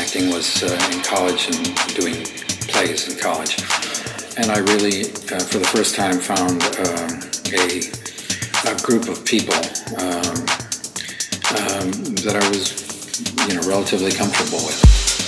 acting was in college and doing plays in college. And I really, for the first time, found a group of people that I was, relatively comfortable with.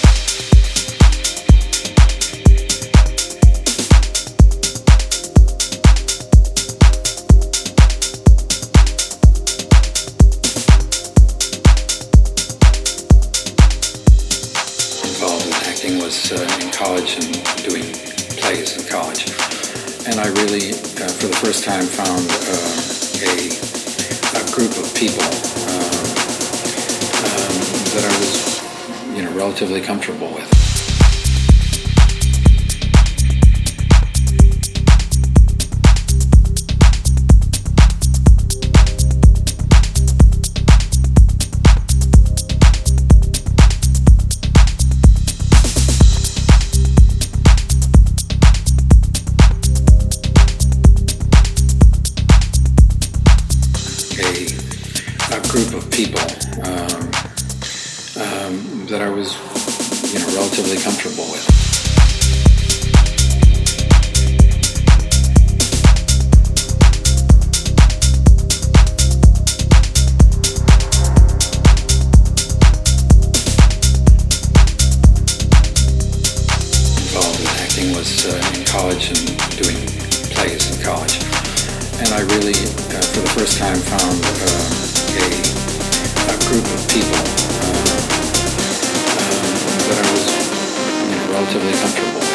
Was in college and doing plays in college, and I really, for the first time, found a group of people that I was, relatively comfortable with. A group of people that I was, relatively comfortable with. Involved in acting was in college and doing plays in college, and I really, for the first time, found a group of people that I was, relatively comfortable with.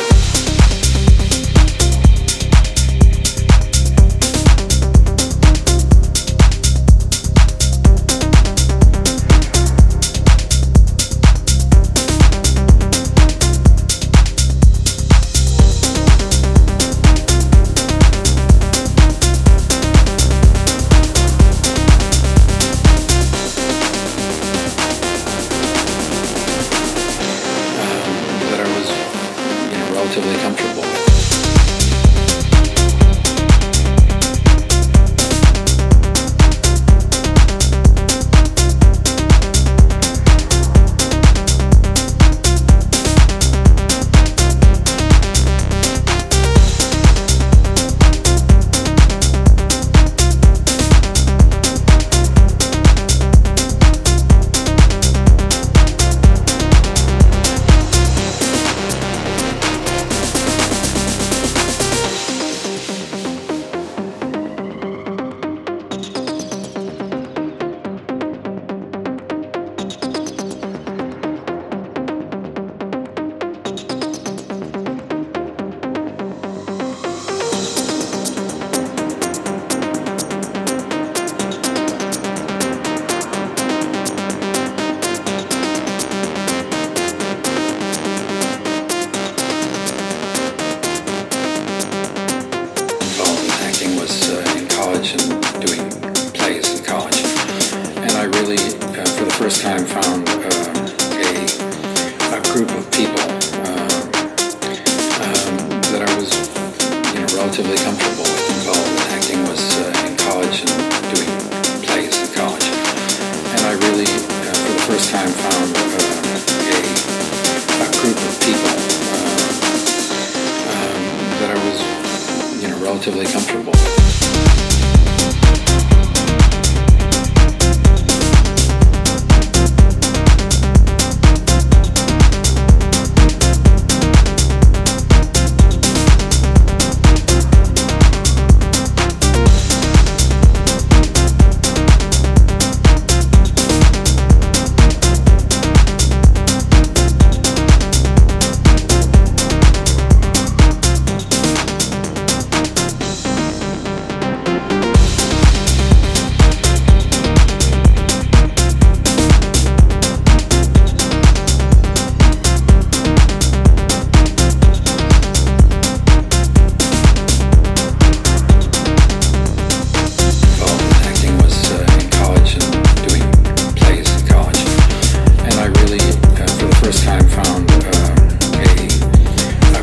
Relatively comfortable with. And doing plays in college, and I really, for the first time, found a group of people that I was, relatively comfortable with. Involved in acting was in college and doing plays in college, and I really, for the first time, found a group of people that I was, relatively comfortable with.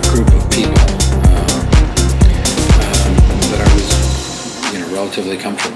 relatively comfortable.